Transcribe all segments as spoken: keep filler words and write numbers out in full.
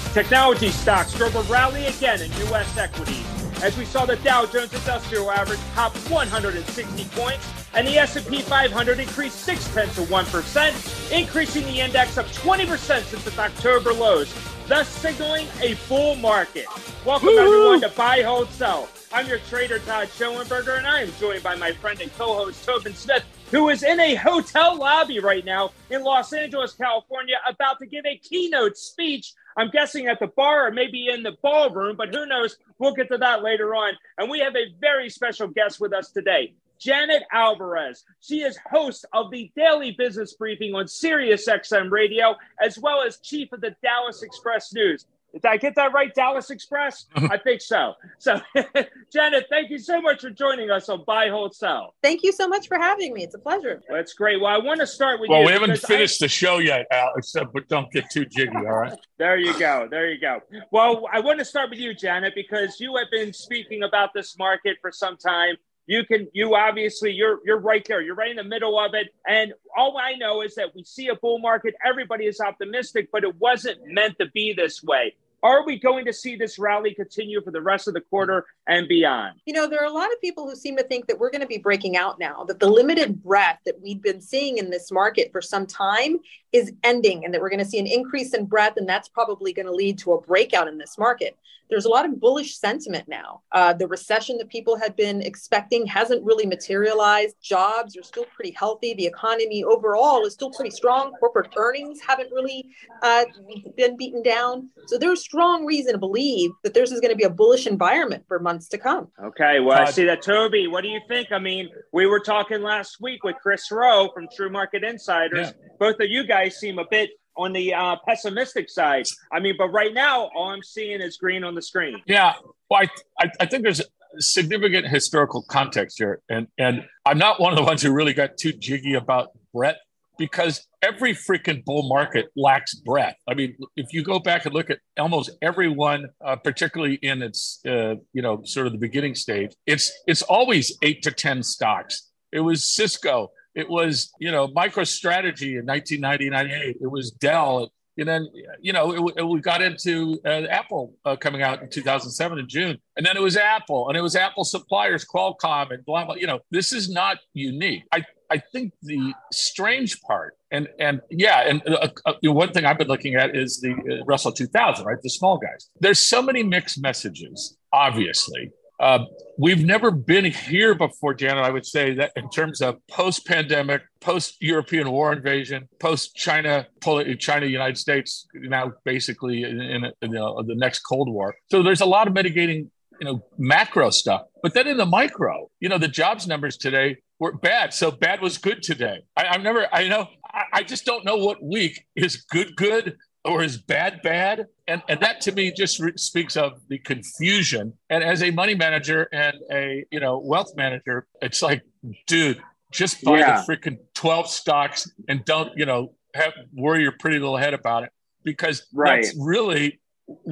Technology stocks drove a rally again in U S equities as we saw the Dow Jones Industrial Average top one hundred sixty points and the S and P five hundred increased six tenths of one percent, increasing the index up twenty percent since its October lows, thus signaling a bull market. Welcome Woo-hoo. everyone to Buy, Hold, Sell. I'm your trader, Todd Schoenberger, and I am joined by my friend and co-host, Tobin Smith, who is in a hotel lobby right now in Los Angeles, California, about to give a keynote speech. I'm guessing at the bar or maybe in the ballroom, but who knows? We'll get to that later on. And we have a very special guest with us today, Janet Alvarez. She is host of the Daily Business Briefing on Sirius X M Radio, as well as chief of the Dallas Express News. Did I get that right, Dallas Express? I think so. So, Janet, thank you so much for joining us on Buy, Hold, Sell. Thank you so much for having me. It's a pleasure. Well, that's great. Well, I want to start with well, you. Well, we haven't finished I, the show yet, Alex, but don't get too jiggy, all right? There you go. There you go. Well, I want to start with you, Janet, because you have been speaking about this market for some time. You can, you obviously, you're you're right there. You're right in the middle of it. And all I know is that we see a bull market. Everybody is optimistic, but it wasn't meant to be this way. Are we going to see this rally continue for the rest of the quarter and beyond? You know, there are a lot of people who seem to think that we're going to be breaking out now, that the limited breadth that we've been seeing in this market for some time is ending, and that we're going to see an increase in breadth, and that's probably going to lead to a breakout in this market. There's a lot of bullish sentiment now. Uh, the recession that people had been expecting hasn't really materialized. Jobs are still pretty healthy. The economy overall is still pretty strong. Corporate earnings haven't really uh, been beaten down. So there's strong reason to believe that this is going to be a bullish environment for months to come. Okay, well, I see that. Toby, what do you think? I mean, we were talking last week with Chris Rowe from True Market Insiders. Yeah. Both of you guys seem a bit on the uh, pessimistic side. I mean, but right now, all I'm seeing is green on the screen. Yeah, well, I, I, I think there's significant historical context here. And, and I'm not one of the ones who really got too jiggy about breadth, because every freaking bull market lacks breadth. I mean, if you go back and look at almost everyone, uh, particularly in its, uh, you know, sort of the beginning stage, it's it's always eight to ten stocks. It was Cisco. It was, you know, MicroStrategy in nineteen ninety, ninety-eight. It was Dell. And then, you know, it, it, we got into uh, Apple uh, coming out in two thousand seven in June. And then it was Apple. And it was Apple suppliers, Qualcomm, and blah, blah. You know, this is not unique. I, I think the strange part, and, and yeah, and uh, uh, one thing I've been looking at is the uh, Russell two thousand, right? The small guys. There's so many mixed messages, obviously. Uh, we've never been here before, Janet, I would say, that in terms of post-pandemic, post-European war invasion, post-China, China-United States, now basically in, in, in the, the next Cold War. So there's a lot of mitigating, you know, macro stuff. But then in the micro, you know, the jobs numbers today were bad. So bad was good today. I, I've never, I know, I, I just don't know what week is good, good, or is bad, bad. And, and that to me just re- speaks of the confusion. And as a money manager and a, you know, wealth manager, it's like, dude, just buy yeah. the freaking twelve stocks and don't, you know, have worry your pretty little head about it. Because right. that's really,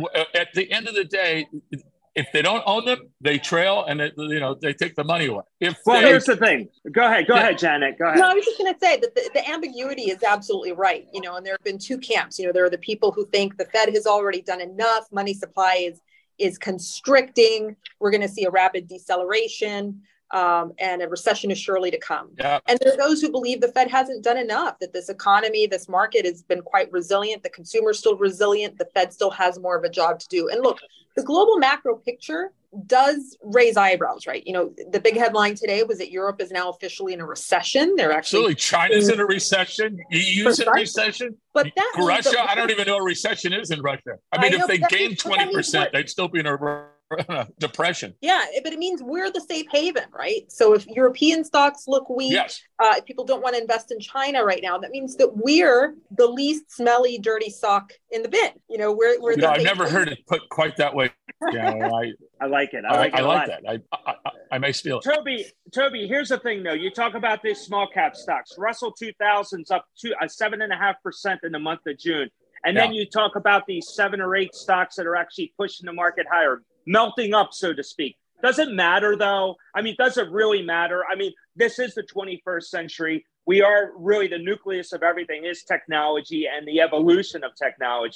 at the end of the day, if they don't own them, they trail and, it, you know, they take the money away. If well, they, here's the thing. Go ahead. Go yeah. ahead, Janet. Go ahead. No, I was just going to say that the, the ambiguity is absolutely right. You know, and there have been two camps. You know, there are the people who think the Fed has already done enough. Money supply is, is constricting. We're going to see a rapid deceleration. Um, and a recession is surely to come. Yeah. And there are those who believe the Fed hasn't done enough, that this economy, this market has been quite resilient. The consumer is still resilient. The Fed still has more of a job to do. And look, the global macro picture does raise eyebrows, right? You know, the big headline today was that Europe is now officially in a recession. They're actually absolutely China's in a recession. E U's in a recession. But that Russia, that, I don't even know what recession is in Russia. I mean, I if know, they gained twenty percent, they'd still be in a depression. Yeah, but it means we're the safe haven, right? So if European stocks look weak, yes. uh, if people don't want to invest in China right now, that means that we're the least smelly, dirty sock in the bin. You know, we're we're. You the know, I've never haven. heard it put quite that way. Yeah, I, I like it. I like I, it. I a like lot. that. I, I I may steal it. Toby, Toby, here's the thing, though. You talk about these small cap stocks. Russell two thousand's up to a seven and a half percent in the month of June, and yeah. then you talk about these seven or eight stocks that are actually pushing the market higher, melting up, so to speak. Does it matter, though? I mean, does it really matter? I mean, this is the twenty-first century. We are really the nucleus of everything is technology and the evolution of technology.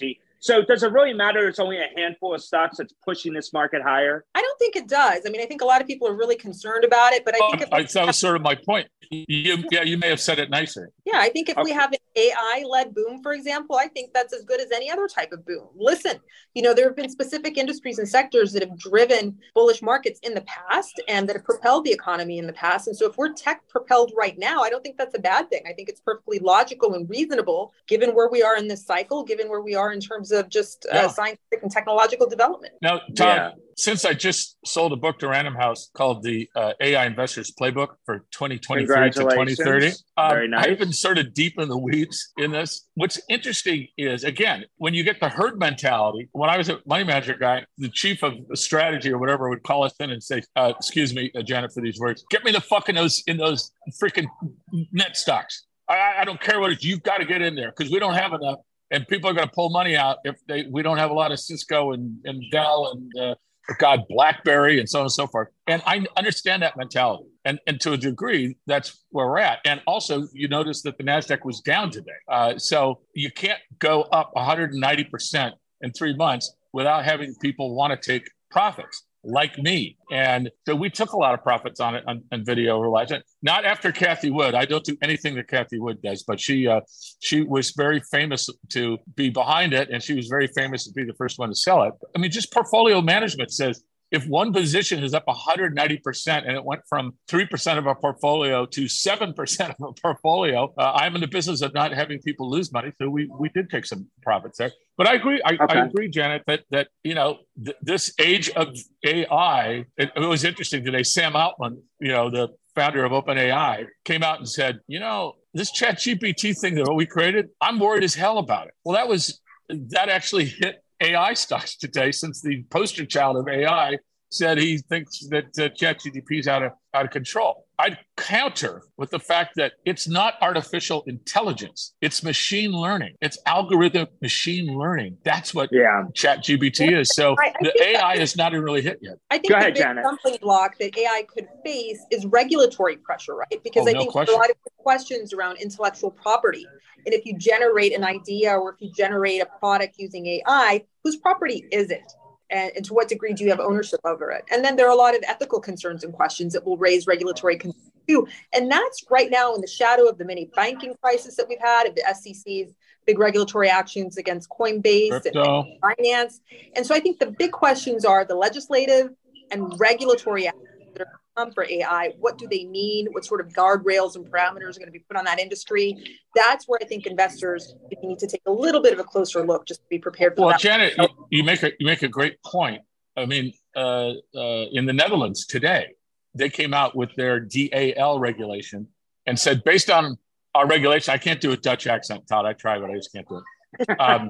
So does it really matter? It's only a handful of stocks that's pushing this market higher. I don't think it does. I mean, I think a lot of people are really concerned about it, but I think oh, if that was sort of my point. You, yeah, you may have said it nicer. Yeah, I think if okay. we have an A I-led boom, for example, I think that's as good as any other type of boom. Listen, you know, there have been specific industries and sectors that have driven bullish markets in the past and that have propelled the economy in the past. And so if we're tech propelled right now, I don't think that's a bad thing. I think it's perfectly logical and reasonable given where we are in this cycle, given where we are in terms of just uh, yeah. scientific and technological development. Now, Tom, yeah. since I just sold a book to Random House called the uh, A I Investors Playbook for twenty twenty-three to twenty thirty, um, Very nice. I've been sort of deep in the weeds in this. What's interesting is, again, when you get the herd mentality, when I was a money manager guy, the chief of strategy or whatever would call us in and say, uh, excuse me, uh, Janet, for these words, get me the fuck in those, in those freaking net stocks. I, I don't care what it is. You've got to get in there because we don't have enough. And people are going to pull money out if they we don't have a lot of Cisco and, and Dell and, uh, God, BlackBerry and so on and so forth. And I understand that mentality. And, and to a degree, that's where we're at. And also, you notice that the NASDAQ was down today. Uh, so you can't go up one hundred ninety percent in three months without having people want to take profits, like me. And so we took a lot of profits on it on, on video over last night. Not after Cathie Wood. I don't do anything that Cathie Wood does, but she uh, she was very famous to be behind it, and she was very famous to be the first one to sell it. I mean, just portfolio management says if one position is up one hundred ninety percent and it went from three percent of our portfolio to seven percent of our portfolio, uh, I'm in the business of not having people lose money. So we we did take some profits there. But I agree, I, okay. I agree, Janet, that, that you know, th- this age of A I, it, it was interesting today. Sam Altman, you know, the founder of OpenAI, came out and said, you know, this ChatGPT thing that we created, I'm worried as hell about it. Well, that was, that actually hit A I stocks today, since the poster child of A I said he thinks that uh, ChatGPT is out of, out of control. I'd counter with the fact that it's not artificial intelligence. It's machine learning. It's algorithmic machine learning. That's what yeah. ChatGPT is. So I, I the A I is not even really hit yet. I think Go the ahead, big Janet. stumbling block that A I could face is regulatory pressure, right? Because oh, I no think question. There's a lot of questions around intellectual property. And if you generate an idea or if you generate a product using A I, whose property is it? And, and to what degree do you have ownership over it? And then there are a lot of ethical concerns and questions that will raise regulatory concerns too. And that's right now in the shadow of the mini banking crisis that we've had, of the S E C's big regulatory actions against Coinbase and, and Binance. And so I think the big questions are the legislative and regulatory actions that are come for A I. What do they mean? What sort of guardrails and parameters are going to be put on that industry? That's where I think investors need to take a little bit of a closer look, just to be prepared for well, that. Well, Janet, you, you make a you make a great point. I mean, uh, uh, in the Netherlands today, they came out with their D A L regulation and said, based on our regulation, I can't do a Dutch accent, Todd. I tried, but I just can't do it. Um,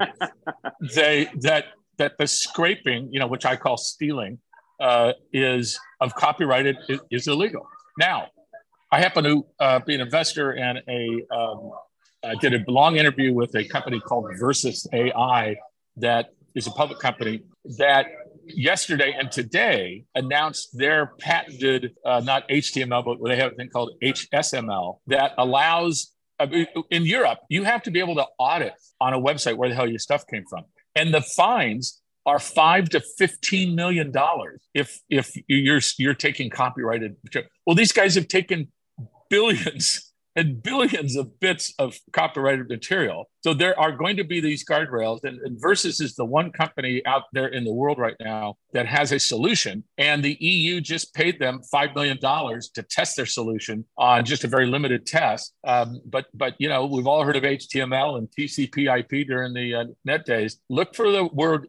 they that that the scraping, you know, which I call stealing, uh, is of copyrighted is, is illegal. Now, I happen to uh, be an investor and a um, I did a long interview with a company called Versus A I that is a public company that yesterday and today announced their patented, uh, not H T M L, but they have a thing called H S M L that allows, uh, in Europe, you have to be able to audit on a website where the hell your stuff came from. And the fines are five to fifteen million dollars if if you're you're taking copyrighted material. Well, these guys have taken billions and billions of bits of copyrighted material. So there are going to be these guardrails, and, and Versus is the one company out there in the world right now that has a solution. And the E U just paid them five million dollars to test their solution on just a very limited test. Um, but, but you know, we've all heard of H T M L and T C P I P during the uh, net days. Look for the word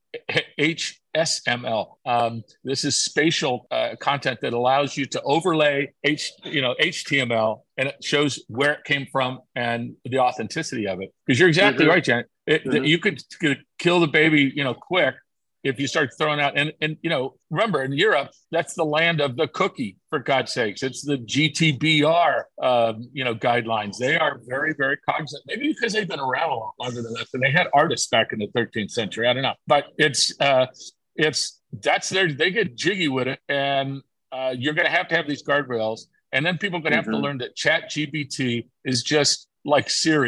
H S M L. Um, this is spatial uh, content that allows you to overlay H, you know, H T M L, and it shows where it came from and the authenticity of it. Because you're exactly mm-hmm. right, Janet. It, mm-hmm. You could, could kill the baby, you know, quick if you start throwing out. And and you know, remember in Europe, that's the land of the cookie. For God's sakes, it's the G D P R, um, you know, guidelines. They are very, very cognizant. Maybe because they've been around a lot longer than us, and they had artists back in the thirteenth century. I don't know, but it's uh, it's that's their they get jiggy with it, and uh, you're going to have to have these guardrails, and then people are going to mm-hmm. have to learn that ChatGPT is just like Siri.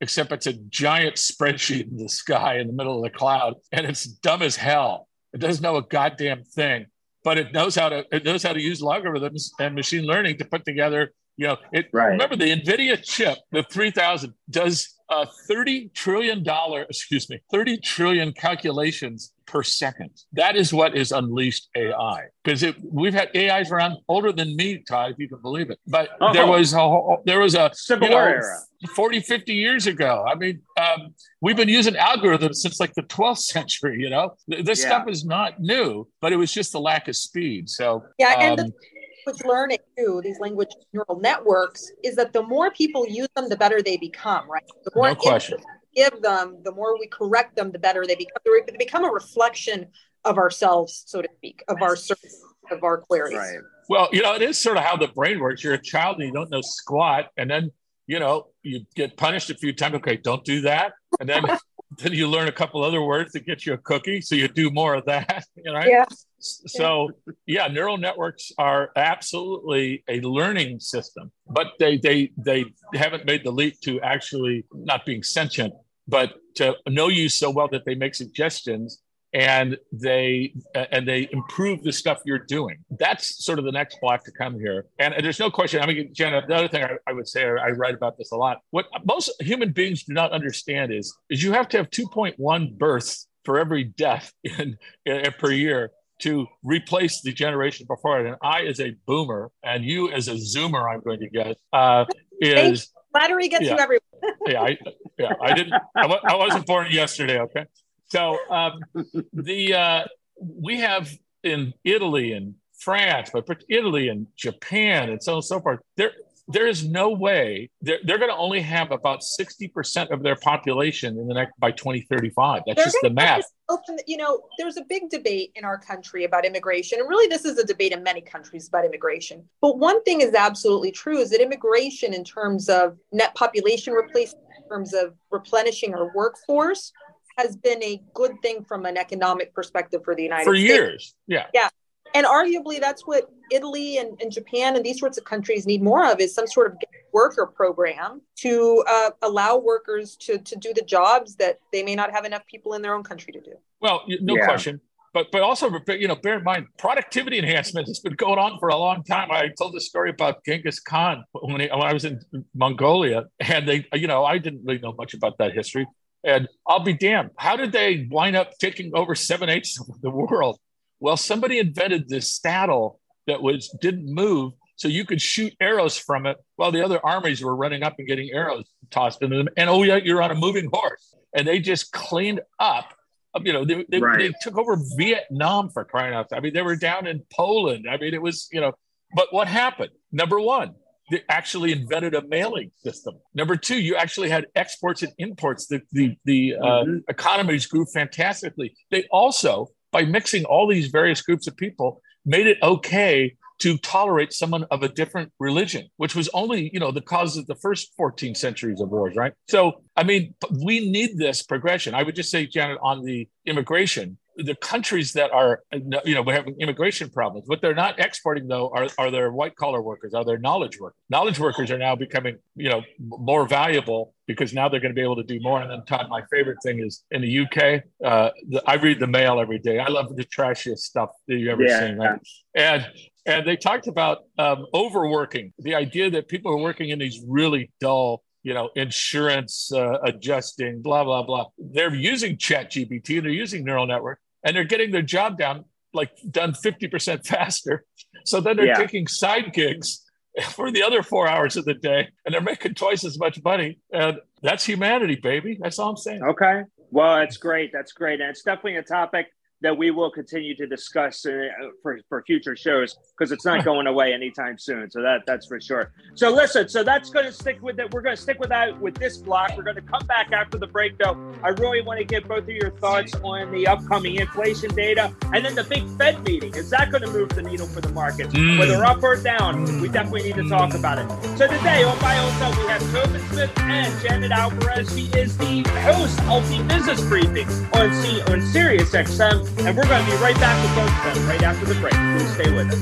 except it's a giant spreadsheet in the sky in the middle of the cloud, and it's dumb as hell. It doesn't know a goddamn thing, but it knows how to it knows how to use logarithms and machine learning to put together. You know, it. Right. Remember the NVIDIA chip, the three thousand, does uh, thirty trillion dollars, excuse me, thirty trillion calculations per second. That is what is unleashed A I. Because we've had A Is around older than me, Todd, if you can believe it. But uh-huh. there was a there was a Civil War era, forty, fifty years ago. I mean, um, we've been using algorithms since like the twelfth century. You know, this yeah. stuff is not new, but it was just the lack of speed. So yeah, and um, the- language learning too, these language neural networks, is that the more people use them, the better they become, right? The more no question. we give them, the more we correct them, the better they become. They become a reflection of ourselves, so to speak, of our of our queries. Right. Well, you know, it is sort of how the brain works. You're a child and you don't know squat, and then you know you get punished a few times. Okay, don't do that, and then then you learn a couple other words to get you a cookie, so you do more of that. You know? Yeah. So, yeah, neural networks are absolutely a learning system, but they they they haven't made the leap to actually not being sentient, but to know you so well that they make suggestions and they and they improve the stuff you're doing. That's sort of the next block to come here. And there's no question. I mean, Jenna, the other thing I, I would say, I write about this a lot. What most human beings do not understand is is you have to have two point one births for every death in, in per year to replace the generation before it. And I, as a boomer, and you, as a zoomer, I'm going to guess, uh, is flattery gets yeah, you everywhere. yeah, I, yeah, I didn't. I, w- I wasn't born yesterday. Okay, so um, the uh, we have in Italy and France, but Italy and Japan and so on and so forth. There, there is no way they're, they're going to only have about sixty percent of their population in the next by twenty thirty-five. That's they're just the math. Open, you know, there's a big debate in our country about immigration, and really this is a debate in many countries about immigration. But one thing is absolutely true is that immigration, in terms of net population replacement, in terms of replenishing our workforce, has been a good thing from an economic perspective for the United for States. For years, yeah. Yeah. And arguably, that's what Italy and, and Japan and these sorts of countries need more of, is some sort of worker program to uh, allow workers to, to do the jobs that they may not have enough people in their own country to do. Well, no yeah. question. But but also, you know, bear in mind, productivity enhancement has been going on for a long time. I told the story about Genghis Khan when, he, when I was in Mongolia, and they, you know, I didn't really know much about that history. And I'll be damned. How did they wind up taking over seven eighths of the world? Well, somebody invented this saddle that was didn't move, so you could shoot arrows from it while the other armies were running up and getting arrows tossed into them. And oh yeah, you're on a moving horse. And they just cleaned up. You know, they, they, right. they took over Vietnam, for crying out loud. I mean, they were down in Poland. I mean, it was, you know, but what happened? Number one, they actually invented a mailing system. Number two, you actually had exports and imports. The the the uh, mm-hmm. economies grew fantastically. They also, by mixing all these various groups of people, made it okay to tolerate someone of a different religion, which was only, you know, the cause of the first fourteen centuries of wars, right? So, I mean, we need this progression. I would just say, Janet, on the immigration, the countries that are, you know, having immigration problems, what they're not exporting, though, are, are their white collar workers, are their knowledge workers. Knowledge workers are now becoming, you know, more valuable because now they're going to be able to do more. And then, Todd, my favorite thing is in the U K, uh, the, I read the Mail every day. I love the trashiest stuff that you've ever yeah. seen. Right? And and they talked about um, overworking, the idea that people are working in these really dull, you know, insurance uh, adjusting, blah, blah, blah. They're using ChatGPT, they're using neural network, and they're getting their job down, like done fifty percent faster. So then they're yeah. taking side gigs for the other four hours of the day, and they're making twice as much money. And that's humanity, baby. That's all I'm saying. Okay. Well, that's great. That's great. And it's definitely a topic that we will continue to discuss uh, for, for future shows, because it's not going away anytime soon. So that that's for sure. So listen, so that's going to stick with it. We're going to stick with that with this block. We're going to come back after the break, though. I really want to get both of your thoughts on the upcoming inflation data and then the big Fed meeting. Is that going to move the needle for the markets? Mm. Whether up or down, we definitely need to talk about it. So today on Buy and Sell, we have Tobin Smith and Janet Alvarez. She is the host of the Business Briefing on, C- on Sirius X M. And we're going to be right back with both of them right after the break. Please stay with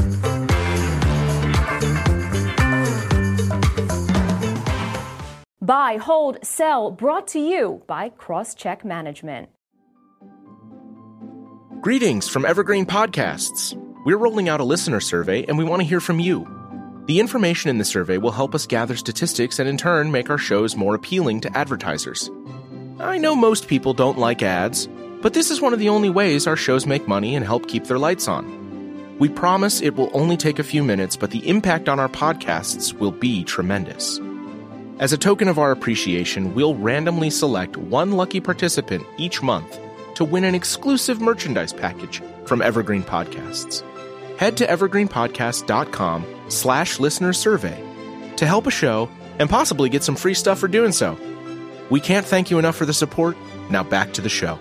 us. Buy, hold, sell, brought to you by Crosscheck Management. Greetings from Evergreen Podcasts. We're rolling out a listener survey, and we want to hear from you. The information in the survey will help us gather statistics and in turn make our shows more appealing to advertisers. I know most people don't like ads, but this is one of the only ways our shows make money and help keep their lights on. We promise it will only take a few minutes, but the impact on our podcasts will be tremendous. As a token of our appreciation, we'll randomly select one lucky participant each month to win an exclusive merchandise package from Evergreen Podcasts. Head to evergreenpodcast.com slash listener survey to help a show and possibly get some free stuff for doing so. We can't thank you enough for the support. Now back to the show.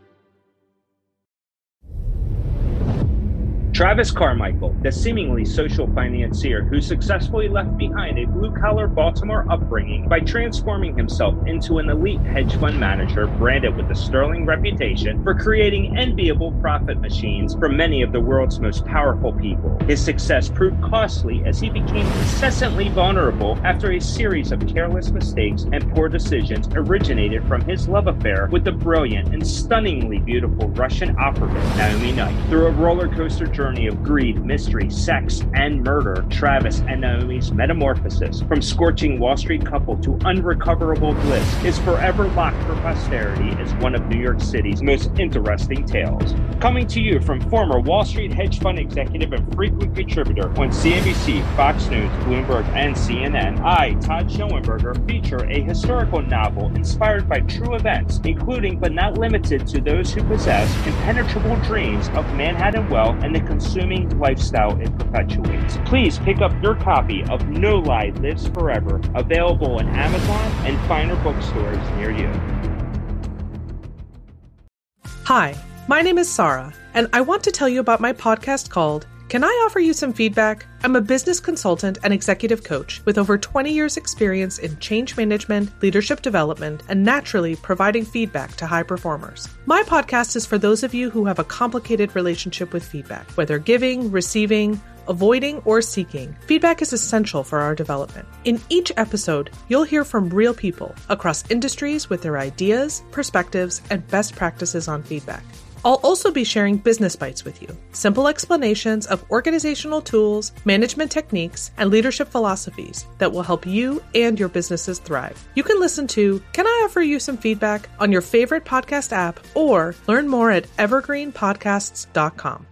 Travis Carmichael, the seemingly social financier who successfully left behind a blue-collar Baltimore upbringing by transforming himself into an elite hedge fund manager branded with a sterling reputation for creating enviable profit machines for many of the world's most powerful people. His success proved costly as he became incessantly vulnerable after a series of careless mistakes and poor decisions originated from his love affair with the brilliant and stunningly beautiful Russian operative Naomi Knight. Through a roller coaster journey of greed, mystery, sex, and murder, Travis and Naomi's metamorphosis from scorching Wall Street couple to unrecoverable bliss is forever locked for posterity as one of New York City's most interesting tales. Coming to you from former Wall Street hedge fund executive and frequent contributor on C N B C, Fox News, Bloomberg, and C N N, I, Todd Schoenberger, feature a historical novel inspired by true events, including but not limited to those who possess impenetrable dreams of Manhattan wealth and the consuming lifestyle it perpetuates. Please pick up your copy of No Lie Lives Forever, available on Amazon and finer bookstores near you. Hi, my name is Sarah, and I want to tell you about my podcast called Can I Offer You Some Feedback? I'm a business consultant and executive coach with over twenty years experience in change management, leadership development, and naturally providing feedback to high performers. My podcast is for those of you who have a complicated relationship with feedback, whether giving, receiving, avoiding, or seeking. Feedback is essential for our development. In each episode, you'll hear from real people across industries with their ideas, perspectives, and best practices on feedback. I'll also be sharing business bites with you, simple explanations of organizational tools, management techniques, and leadership philosophies that will help you and your businesses thrive. You can listen to Can I Offer You Some Feedback on your favorite podcast app or learn more at evergreen podcasts dot com.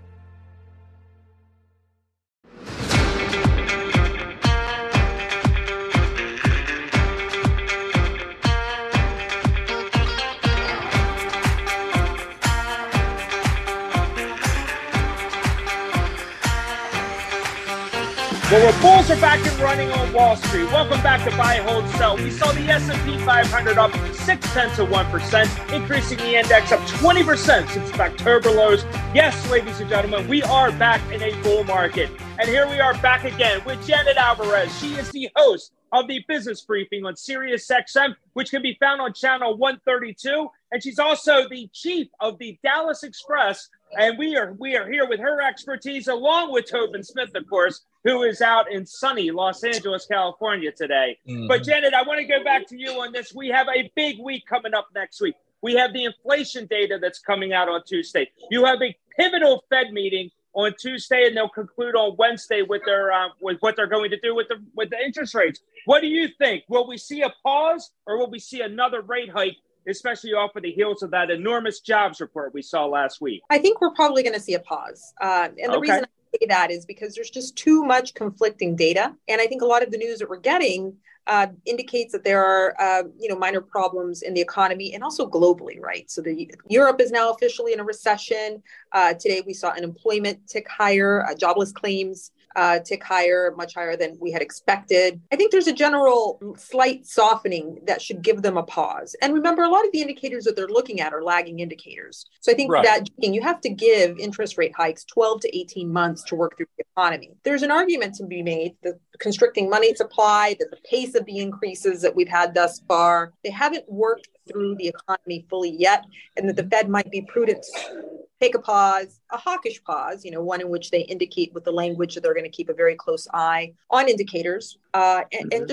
Well, our bulls are back and running on Wall Street. Welcome back to Buy, Hold, Sell. We saw the S and P five hundred up six tenths of one percent, increasing the index up twenty percent since October lows. Yes, ladies and gentlemen, we are back in a bull market. And here we are back again with Janet Alvarez. She is the host of the Business Briefing on Sirius X M, which can be found on channel one thirty-two. And she's also the chief of the Dallas Express. And we are we are here with her expertise, along with Tobin Smith, of course, who is out in sunny Los Angeles, California today. Mm-hmm. But Janet, I want to go back to you on this. We have a big week coming up next week. We have the inflation data that's coming out on Tuesday. You have a pivotal Fed meeting on Tuesday, and they'll conclude on Wednesday with their uh, with what they're going to do with the with the interest rates. What do you think? Will we see a pause, or will we see another rate hike, especially off of the heels of that enormous jobs report we saw last week? I think we're probably going to see a pause. Uh, and the okay. reason I say that is because there's just too much conflicting data. And I think a lot of the news that we're getting uh, indicates that there are, uh, you know, minor problems in the economy and also globally, right? So the Europe is now officially in a recession. Uh, today, we saw unemployment tick higher, uh, jobless claims uh, tick higher, much higher than we had expected. I think there's a general slight softening that should give them a pause. And remember, a lot of the indicators that they're looking at are lagging indicators. So I think right. that you have to give interest rate hikes twelve to eighteen months to work through the economy. There's an argument to be made that constricting money supply, that the pace of the increases that we've had thus far, they haven't worked through the economy fully yet, and that the Fed might be prudent to take a pause, a hawkish pause, you know, one in which they indicate with the language that they're going to keep a very close eye on indicators uh, and, mm-hmm. and just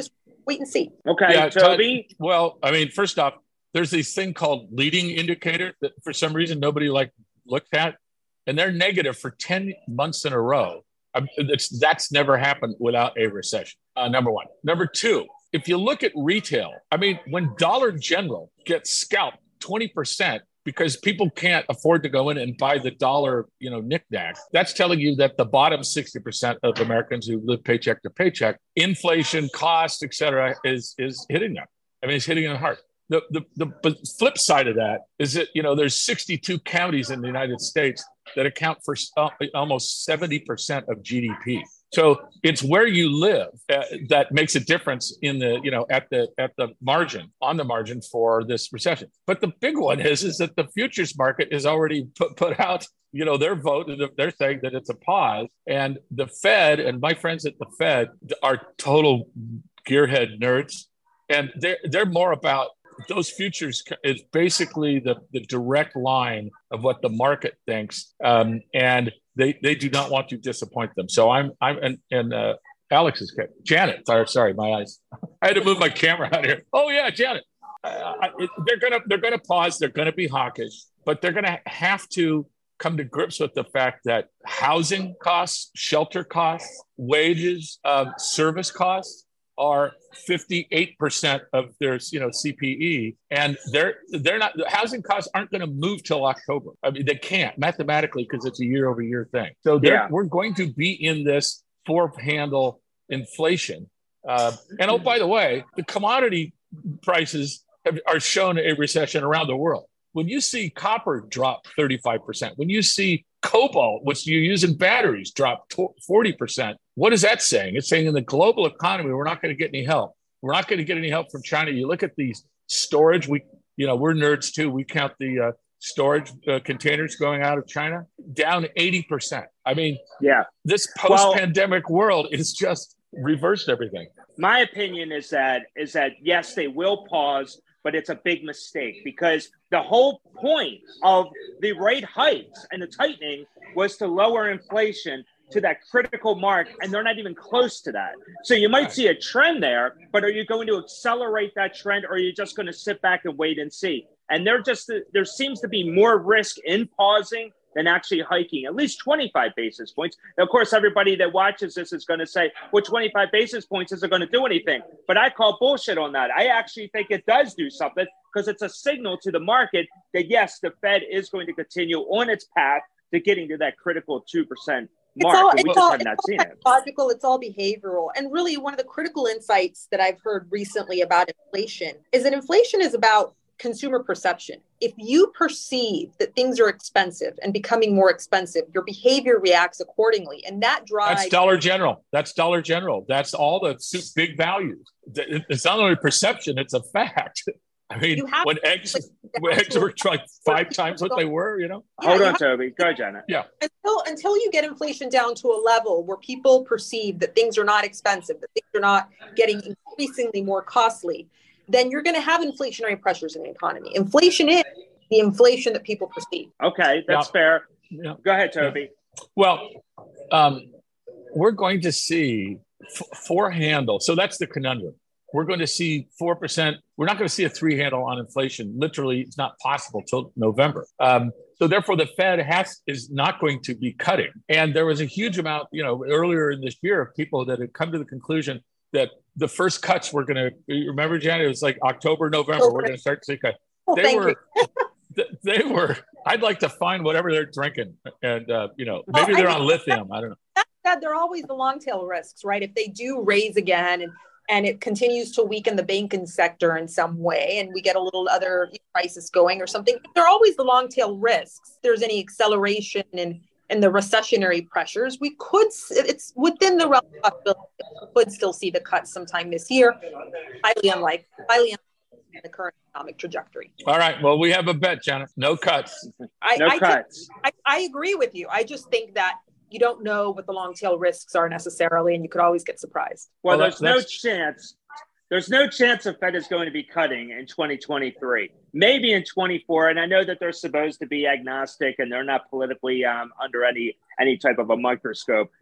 wait and see. Okay, Yeah, Toby. Well, I mean, first off, there's this thing called leading indicator that for some reason nobody like looked at, and they're negative for ten months in a row. Um, it's, that's never happened without a recession. Uh, number one. Number two, if you look at retail, I mean, when Dollar General gets scalped twenty percent because people can't afford to go in and buy the dollar, you know, knickknack, that's telling you that the bottom sixty percent of Americans who live paycheck to paycheck, inflation, cost, et cetera, is, is hitting them. I mean, it's hitting them hard. The, the, the flip side of that is that, you know, there's sixty-two counties in the United States that account for almost seventy percent of G D P. So it's where you live uh, that makes a difference in the, you know, at the at the margin, on the margin for this recession. But the big one is, is that the futures market is already put, put out, you know, their vote. They're saying that it's a pause. And the Fed and my friends at the Fed are total gearhead nerds. And they're, they're more about those futures is basically the, the direct line of what the market thinks. Um, and they, they do not want to disappoint them. So I'm, I'm, and, and uh, Alex is, Janet, sorry, sorry, my eyes. I had to move my camera out here. Oh yeah, Janet. Uh, I, they're going to, they're going to pause. They're going to be hawkish, but they're going to have to come to grips with the fact that housing costs, shelter costs, wages, um, service costs are fifty-eight percent of their, you know, C P E, and they're they're not. The housing costs aren't going to move till October. I mean, they can't mathematically because it's a year-over-year thing. So yeah. we're going to be in this four-handle inflation. Uh, and oh, by the way, the commodity prices have, are shown a recession around the world. When you see copper drop thirty-five percent, when you see cobalt, which you use in batteries, drop forty percent, what is that saying? It's saying in the global economy, we're not going to get any help. We're not going to get any help from China. You look at these storage, we, you know, we're nerds too. We count the uh, storage uh, containers going out of China down eighty percent. I mean, yeah, this post-pandemic well, world is just reversed everything. My opinion is that, is that yes, they will pause, but it's a big mistake because the whole point of the rate hikes and the tightening was to lower inflation to that critical mark, and they're not even close to that. So you might see a trend there, but are you going to accelerate that trend, or are you just going to sit back and wait and see? And there just there seems to be more risk in pausing than actually hiking, at least twenty-five basis points. Now, of course, everybody that watches this is going to say, well, twenty-five basis points isn't going to do anything. But I call bullshit on that. I actually think it does do something because it's a signal to the market that, yes, the Fed is going to continue on its path to getting to that critical two percent mark. It's all, we it's just all, have not it's seen all it. Logical, it's all behavioral. And really, one of the critical insights that I've heard recently about inflation is that inflation is about consumer perception. If you perceive that things are expensive and becoming more expensive, your behavior reacts accordingly. And that drives... That's Dollar General. That's Dollar General. That's all the big values. It's not only perception, it's a fact. I mean, when eggs, like, when eggs were like five times what they were, you know? Yeah, Hold on, to, Toby. Go, Janet. Yeah. Until, until you get inflation down to a level where people perceive that things are not expensive, that things are not getting increasingly more costly, then you're going to have inflationary pressures in the economy. Inflation is the inflation that people perceive. Okay, that's yeah. fair. Yeah. Go ahead, Toby. Yeah. Well, um, we're going to see f- four handle. So that's the conundrum. We're going to see four percent. We're not going to see a three handle on inflation. Literally, it's not possible till November. Um, so therefore, the Fed has is not going to be cutting. And there was a huge amount, you know, earlier in this year of people that had come to the conclusion that the first cuts were going to, remember, Janet, it was like October, November, okay. we're going to start to see cuts. Well, they thank were, you. they were, I'd like to find whatever they're drinking. And, uh, you know, maybe well, they're I mean, on lithium. I don't know. That said, there are always the long tail risks, right? If they do raise again and, and it continues to weaken the banking sector in some way, and we get a little other crisis going or something, there are always the long tail risks. If there's any acceleration in and the recessionary pressures, we could, it's within the realm of possibility, we could still see the cuts sometime this year. Highly unlikely, highly unlikely in the current economic trajectory. All right. Well, we have a bet, Janet. No cuts. I, no I cuts. I, I agree with you. I just think that you don't know what the long tail risks are necessarily, and you could always get surprised. Well, well there's no chance. There's no chance the Fed is going to be cutting in twenty twenty-three, maybe in twenty-four. And I know that they're supposed to be agnostic and they're not politically um, under any any type of a microscope.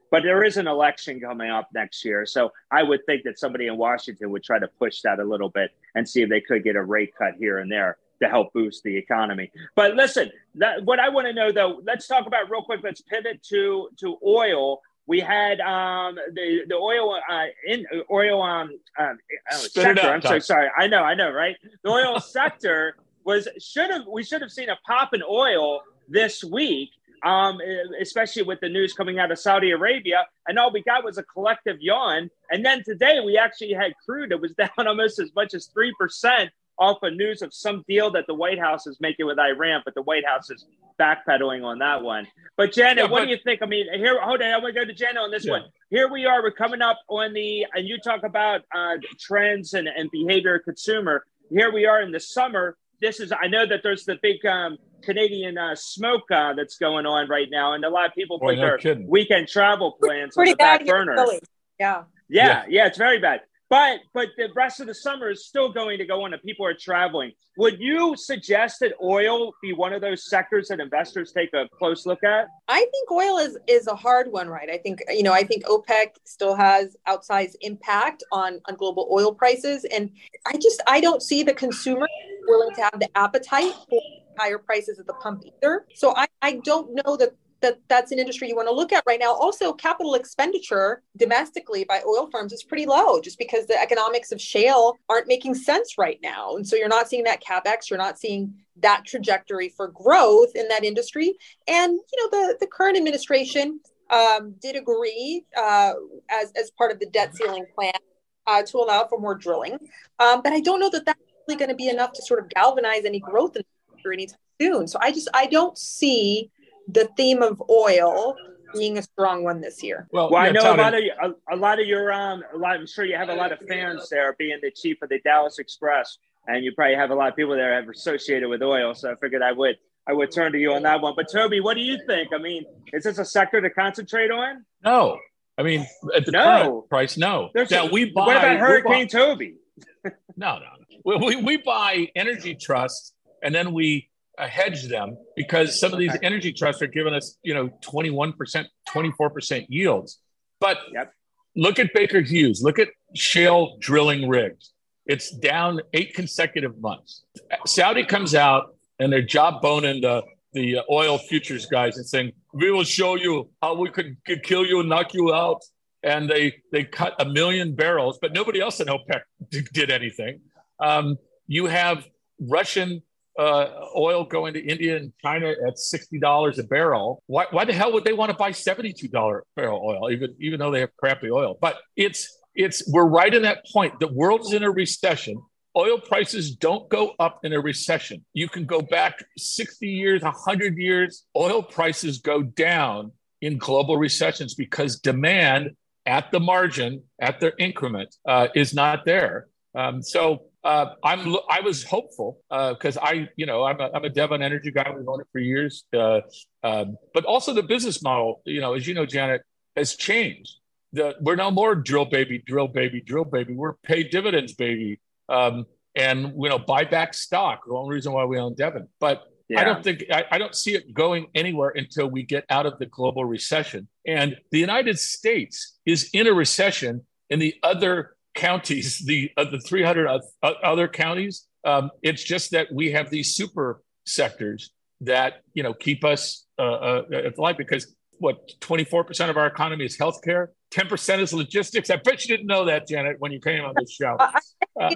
But there is an election coming up next year. So I would think that somebody in Washington would try to push that a little bit and see if they could get a rate cut here and there to help boost the economy. But listen, that, what I want to know, though, let's talk about real quick. Let's pivot to to oil. We had um, the the oil uh, in oil um, um sector. Out, I'm so sorry. I know, I know, right? The oil sector was should have we should have seen a pop in oil this week, um, especially with the news coming out of Saudi Arabia. And all we got was a collective yawn. And then today we actually had crude that was down almost as much as three percent off of news of some deal that the White House is making with Iran, but the White House is backpedaling on that one. But Janet, yeah, what but, do you think? I mean, here, hold on, I want to go to Janet on this yeah. one. Here we are, we're coming up on the, and you talk about uh, trends and, and behavior of consumer. Here we are in the summer. This is, I know that there's the big um, Canadian uh, smoke uh, that's going on right now, and a lot of people Boy, put no their kidding. weekend travel plans Pretty on the back burner. Really. Yeah. yeah. Yeah, yeah, it's very bad. But but the rest of the summer is still going to go on and people are traveling. Would you suggest that oil be one of those sectors that investors take a close look at? I think oil is is a hard one, right? I think, you know, I think OPEC still has outsized impact on, on global oil prices. And I just, I don't see the consumer willing to have the appetite for higher prices at the pump either. So I, I don't know that that that's an industry you want to look at right now. Also, capital expenditure domestically by oil firms is pretty low just because the economics of shale aren't making sense right now. And so you're not seeing that CapEx, you're not seeing that trajectory for growth in that industry. And, you know, the, the current administration um, did agree uh, as, as part of the debt ceiling plan uh, to allow for more drilling. Um, but I don't know that that's really going to be enough to sort of galvanize any growth in the sector anytime soon. So I just, I don't see the theme of oil being a strong one this year. Well, well yeah, I know Tony, a lot of a, a lot of your um, a lot. I'm sure you have a lot of fans there, being the chief of the Dallas Express, and you probably have a lot of people there have associated with oil. So I figured I would I would turn to you on that one. But Toby, what do you think? I mean, is this a sector to concentrate on? No, I mean at the no. current price, no. There's now a, we buy. What about Hurricane buy, Toby? no, no, we, we we buy energy trusts, and then we. Uh, hedge them because some of these okay. energy trusts are giving us, you know, twenty-one percent, twenty-four percent yields. But yep. look at Baker Hughes, look at shale drilling rigs. It's down eight consecutive months. Saudi comes out and they're job boning the, the oil futures guys and saying, we will show you how we could, could kill you and knock you out. And they, they cut a million barrels, but nobody else in OPEC did anything. Um, you have Russian Uh, oil going to India and China at sixty dollars a barrel. Why, why the hell would they want to buy seventy-two dollars barrel oil, even even though they have crappy oil? But it's it's we're right in that point. The world's in a recession. Oil prices don't go up in a recession. You can go back sixty years, one hundred years. Oil prices go down in global recessions because demand at the margin, at their increment, uh, is not there. Um, so. Uh, I'm. I was hopeful because uh, I, you know, I'm a, I'm a Devon Energy guy. We've owned it for years. Uh, um, but also the business model, you know, as you know, Janet, has changed. The, we're no more drill baby, drill baby, drill baby. We're pay dividends baby, um, and you know, buy back stock. The only reason why we own Devon. But yeah. I don't think I, I don't see it going anywhere until we get out of the global recession. And the United States is in a recession, and the other counties, the uh, the three hundred other counties, um, it's just that we have these super sectors that, you know, keep us uh, uh, alive because what, twenty-four percent of our economy is healthcare, ten percent is logistics. I bet you didn't know that, Janet, when you came on this show. Uh,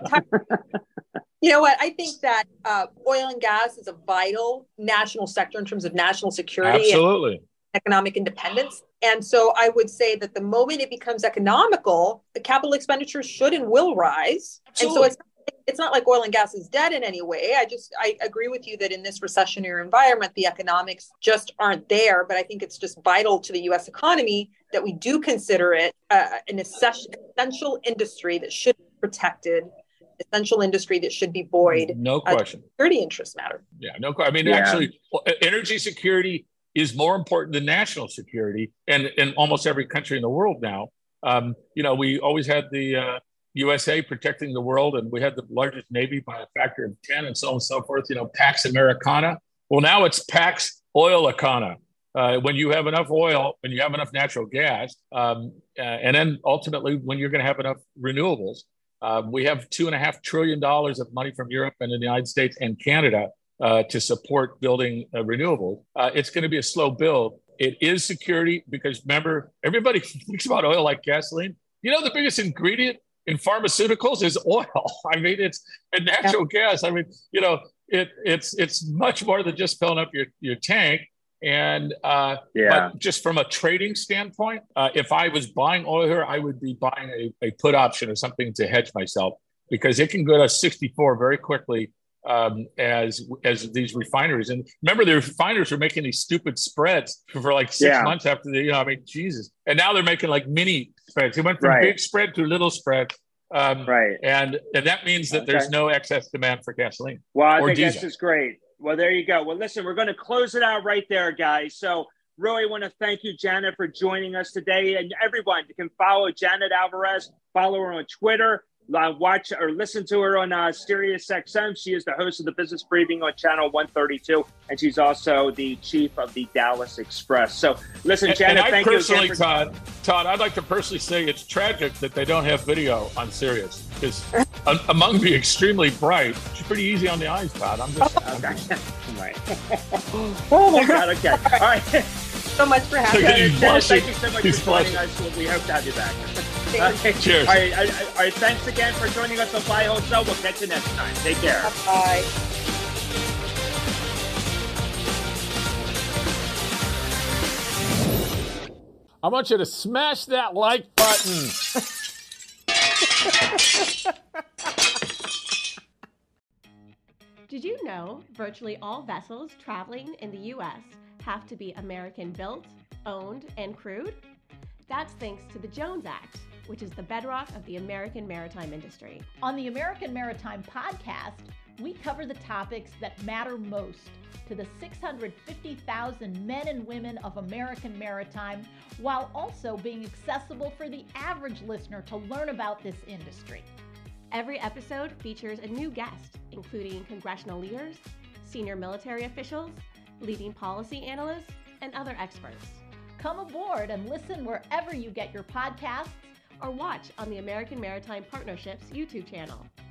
you know what? I think that uh, oil and gas is a vital national sector in terms of national security. Absolutely. And economic independence. And so I would say that the moment it becomes economical, the capital expenditures should and will rise. Absolutely. And so it's, it's not like oil and gas is dead in any way. I just, I agree with you that in this recessionary environment, the economics just aren't there. But I think it's just vital to the U S economy that we do consider it uh, an essential industry that should be protected, essential industry that should be buoyed. No question. Uh, security interests matter. Yeah, no question. I mean, yeah. actually, energy security is more important than national security, and in almost every country in the world now. Um, you know, we always had the uh, U S A protecting the world, and we had the largest Navy by a factor of ten and so on and so forth, you know, Pax Americana. Well, now it's Pax Oilicana. uh, when you have enough oil and you have enough natural gas, um, uh, and then ultimately when you're going to have enough renewables. Uh, we have two and a half trillion dollars of money from Europe and the United States and Canada uh, to support building uh, renewables. Uh, it's going to be a slow build. It is security because remember, everybody thinks about oil like gasoline. You know, the biggest ingredient in pharmaceuticals is oil. I mean, it's and natural yeah. gas. I mean, you know, it it's it's much more than just filling up your, your tank. And uh, yeah. but just from a trading standpoint, uh, if I was buying oil here, I would be buying a, a put option or something to hedge myself because it can go to sixty-four very quickly um, as as these refineries. And remember, the refiners were making these stupid spreads for like six yeah. months after the, you know, I mean, Jesus. And now they're making like mini spreads. It went from right. big spread to little spread. Um, right. And, and that means that okay. there's no excess demand for gasoline. Well, I or think diesel. This is great. Well, there you go. Well, listen, we're going to close it out right there, guys. So really want to thank you, Janet, for joining us today. And everyone, you can follow Janet Alvarez, follow her on Twitter, uh, watch or listen to her on uh, Sirius X M. She is the host of the Business Briefing on Channel one thirty-two, and she's also the chief of the Dallas Express. So listen, Janet, and I thank personally, you again for- Todd, Todd, I'd like to personally say it's tragic that they don't have video on Sirius because among the extremely bright, it's pretty easy on the eyes, Todd. I'm just... Okay. I'm just... right. Oh, my God. Okay. All right. So much for having us. Dennis, thank you so much He's for joining us. We hope to have you back. Okay. Cheers. All right, all, right, all right. Thanks again for joining us on Buy Wholesale. We'll catch you next time. Take care. Bye. I want you to smash that like button. Did you know virtually all vessels traveling in the U S have to be American built, owned, and crewed? That's thanks to the Jones Act, which is the bedrock of the American maritime industry. On the American Maritime Podcast, we cover the topics that matter most to the six hundred fifty thousand men and women of American maritime, while also being accessible for the average listener to learn about this industry. Every episode features a new guest, including congressional leaders, senior military officials, leading policy analysts, and other experts. Come aboard and listen wherever you get your podcasts or watch on the American Maritime Partnerships YouTube channel.